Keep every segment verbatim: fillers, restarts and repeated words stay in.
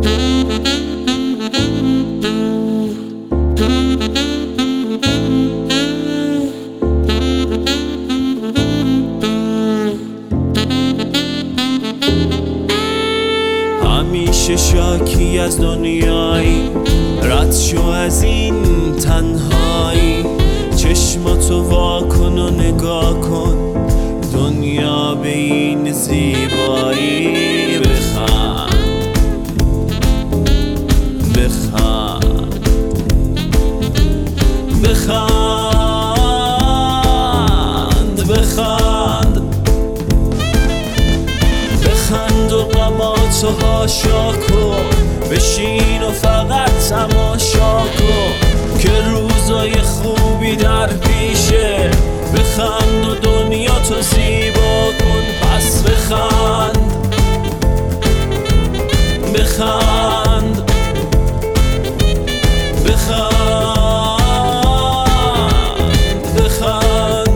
همیشه شاکی از دنیایی، رد شو از این تنهایی. چشماتو وا کن و نگاه کن دنیا به این زیبایی. بخند بخند بخند بخند بخند و غماتو هاشا کن، بشین و فقط تماشا کن که روزای خوبی در پیشه. بخند و دنیا تو زیبا کن، پس بخند بخند بخند بخند.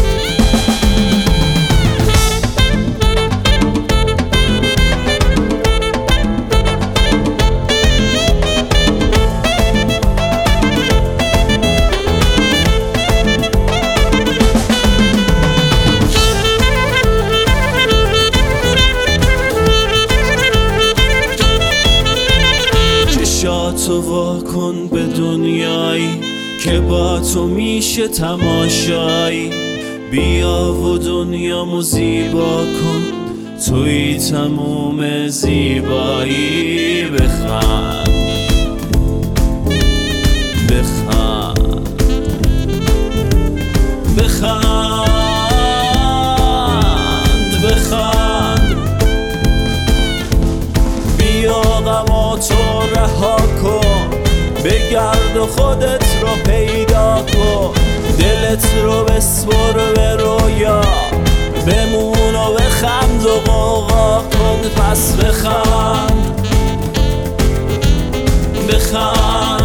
چشاتو وا کن به دنیایی که با تو میشه تماشایی. بیا و دنیامو زیبا کن، توی تموم زیبایی. بخند بخند بخند بخند. بیا غماتو رها کن، بگرد و خودت رو پیدا کن. دلت رو بسپر به رویا، بمون و بخند و غوغا کن. پس بخند بخند